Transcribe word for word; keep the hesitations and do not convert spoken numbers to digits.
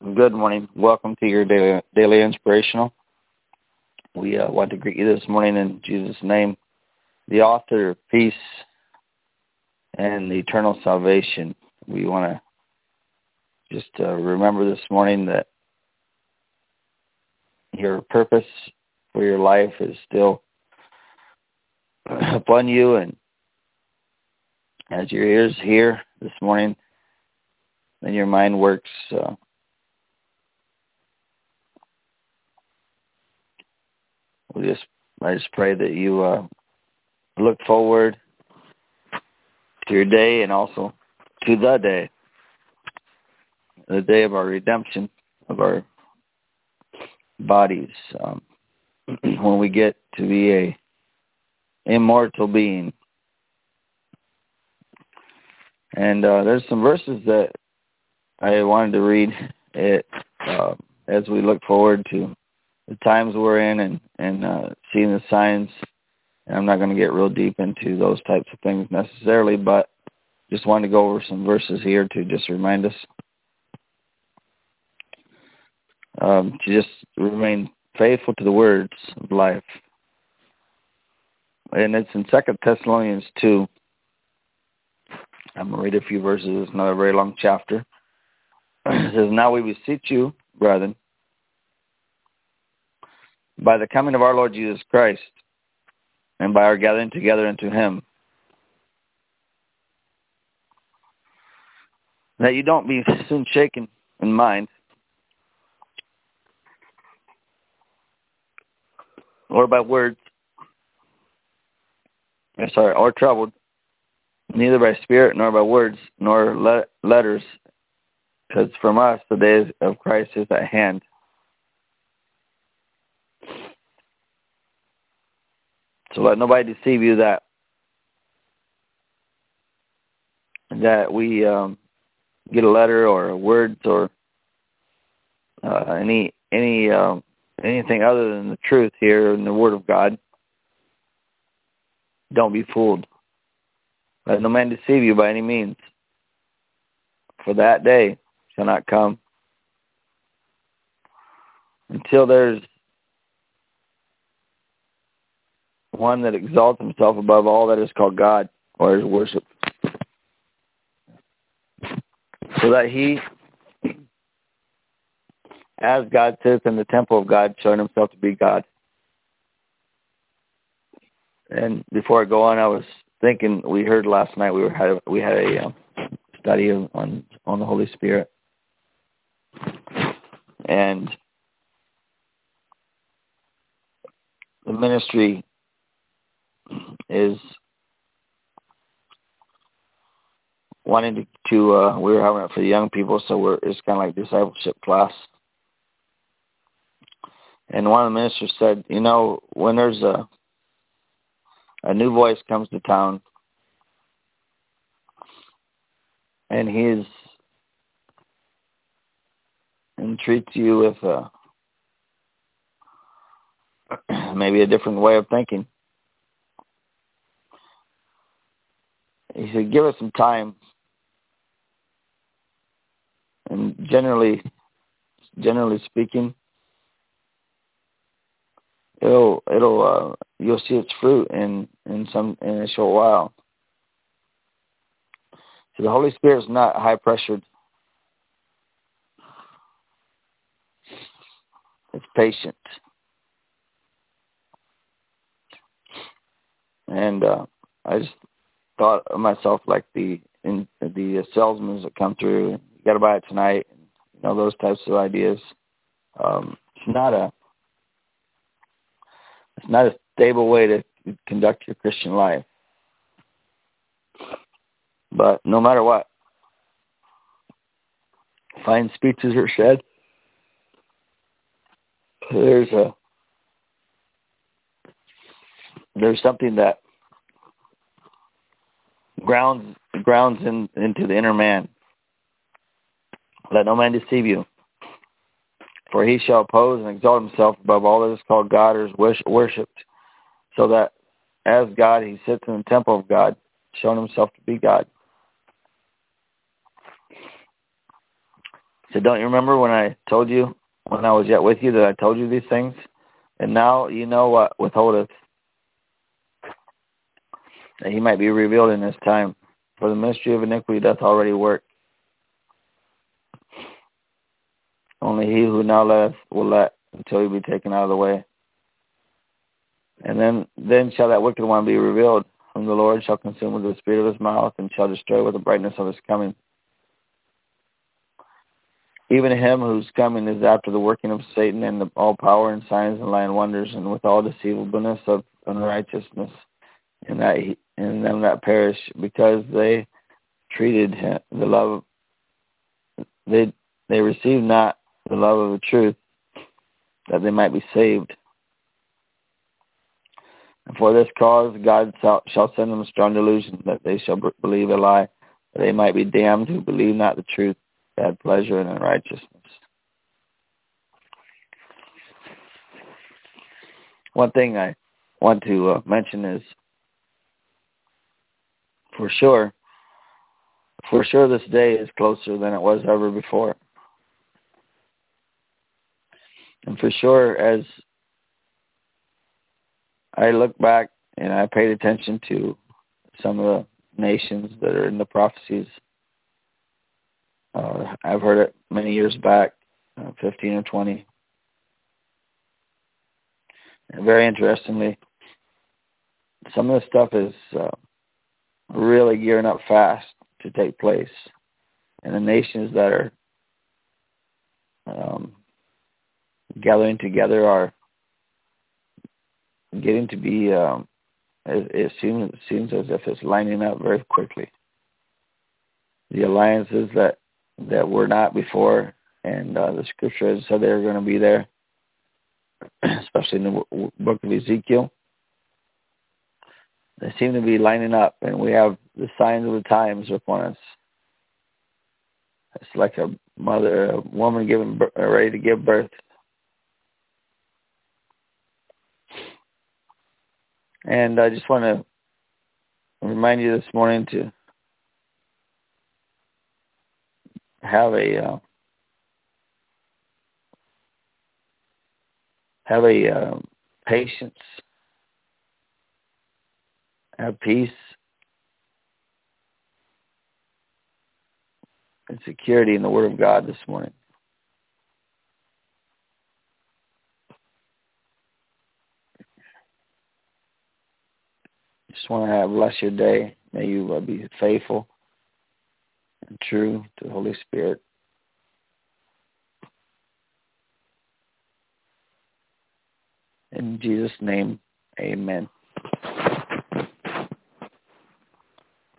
Good morning. Welcome to your daily, daily inspirational. We uh, want to greet you this morning in Jesus' name, the author of peace and the eternal salvation. We want to just uh, remember this morning that your purpose for your life is still upon you, and as your ears hear this morning, then your mind works. Uh, we just, I just pray that you uh, look forward to your day and also to the day, the day of our redemption of our bodies, um, when we get to be a immortal being. And uh, there's some verses that I wanted to read it uh, as we look forward to the times we're in and, and uh, seeing the signs. And I'm not going to get real deep into those types of things necessarily, but just wanted to go over some verses here to just remind us um, to just remain faithful to the words of life. And it's in Second Thessalonians two. I'm going to read a few verses. It's not a very long chapter. It says, "Now we beseech you, brethren, by the coming of our Lord Jesus Christ, and by our gathering together unto him, that you don't be soon shaken in mind, or by words, sorry, or troubled, neither by spirit, nor by words, nor le- letters, because from us the day of Christ is at hand. So let nobody deceive you that that we um, get a letter or words or uh, any any uh, anything other than the truth here in the Word of God. Don't be fooled. Let no man deceive you by any means, for that day shall not come until there's one that exalts himself above all that is called God or is worshipped, so that he, as God sits in the temple of God, showing himself to be God." And before I go on, I was thinking, we heard last night, we were had a, we had a uh, study on on the Holy Spirit, and the ministry is wanting to, to uh, we were having it for the young people, so we're it's kind of like discipleship class. And one of the ministers said, you know, when there's a a new voice comes to town, and he's and treats you with a, maybe a different way of thinking, he said, give us some time. And generally, generally speaking, it'll it'll uh, you'll see its fruit in in some in a short while. So the Holy Spirit's not high pressured. It's patient. And uh, I just thought of myself like the in the salesmen that come through. You got to buy it tonight. You know, those types of ideas. Um, it's not a it's not a stable way to conduct your Christian life. But no matter what, fine speeches are said. There's a there's something that grounds grounds in, into the inner man. Let no man deceive you, for he shall oppose and exalt himself above all that is called God or is worshipped, so that as God he sits in the temple of God, showing himself to be God. So don't you remember when I told you, when I was yet with you, that I told you these things? And now you know what withholdeth, that he might be revealed in this time. For the mystery of iniquity doth already work. Only he who now letteth will let until he be taken out of the way. And then, then shall that wicked one be revealed, whom the Lord shall consume with the spirit of his mouth, and shall destroy with the brightness of his coming. Even him whose coming is after the working of Satan, and the, all power and signs and lying wonders, and with all deceivableness of unrighteousness, and that he, and them that perish, because they treated him, the love, they they received not the love of the truth, that they might be saved. And for this cause God shall send them a strong delusion, that they shall believe a lie, that they might be damned who believe not the truth, that had pleasure in unrighteousness. One thing I want to uh, mention is, for sure, for sure this day is closer than it was ever before. And for sure, as I look back and I paid attention to some of the nations that are in the prophecies, uh, I've heard it many years back, uh, fifteen or twenty. And very interestingly, some of the stuff is uh, really gearing up fast to take place. And the nations that are um, gathering together are getting to be, um, it, it, seems, it seems as if it's lining up very quickly. The alliances that, that were not before, and uh, the scripture has said they're going to be there, especially in the w- book of Ezekiel. They seem to be lining up, and we have the signs of the times upon us. It's like a mother, a woman giving, ready to give birth. And I just want to remind you this morning to have a uh, have a uh, patience, have peace and security in the Word of God this morning. Just want to have bless your day. May you uh, be faithful and true to the Holy Spirit. In Jesus' name, amen.